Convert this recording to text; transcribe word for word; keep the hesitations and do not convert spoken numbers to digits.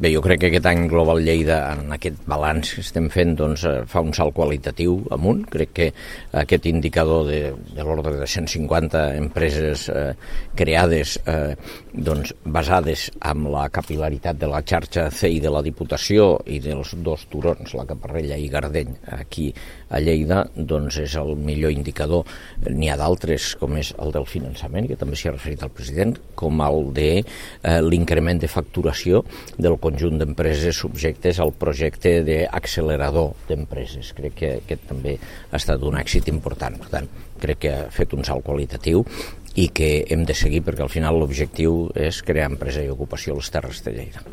Bé, jo crec que aquest any Global Lleida, en aquest balanç que estem fent, doncs, fa un salt qualitatiu amunt. Crec que aquest indicador de, de l'ordre de cent cinquanta empreses eh, creades eh, doncs, basades en la capil·laritat de la xarxa C I de la Diputació i dels dos turons, la Caparrella i Gardeny, aquí a Lleida, doncs és el millor indicador. N'hi ha d'altres, com és el del finançament, que també s'hi ha referit el president, com el de eh, l'increment de facturació del conjunt d'empreses subjectes al projecte d'accelerador d'empreses. Crec que aquest també ha estat un èxit important. Per tant, crec que ha fet un salt qualitatiu i que hem de seguir perquè al final l'objectiu és crear empresa i ocupació a les Terres de Lleida.